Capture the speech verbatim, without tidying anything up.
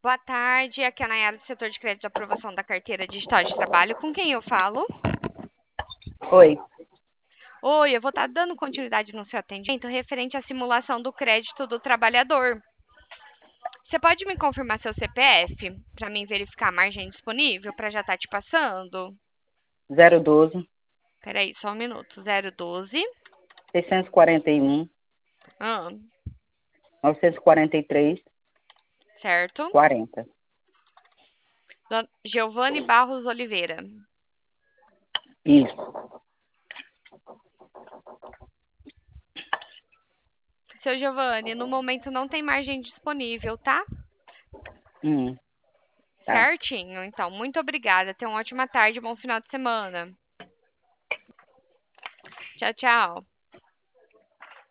Boa tarde, aqui é a Nayara do setor de crédito de aprovação da carteira digital de trabalho. Com quem eu falo? Oi, Oi, eu vou estar dando continuidade no seu atendimento referente à simulação do crédito do trabalhador. Você pode me confirmar seu C P F para mim verificar a margem disponível para já estar te passando? zero doze, Peraí, só um minuto. zero doze. seiscentos e quarenta e um, Ah, novecentos e quarenta e três, certo. quarenta. Don- Giovanni Barros Oliveira. Isso. Seu Giovanni, no momento não tem margem disponível, tá? Hum, tá. Certinho. Então, muito obrigada. Tenha uma ótima tarde, bom final de semana. Tchau, tchau.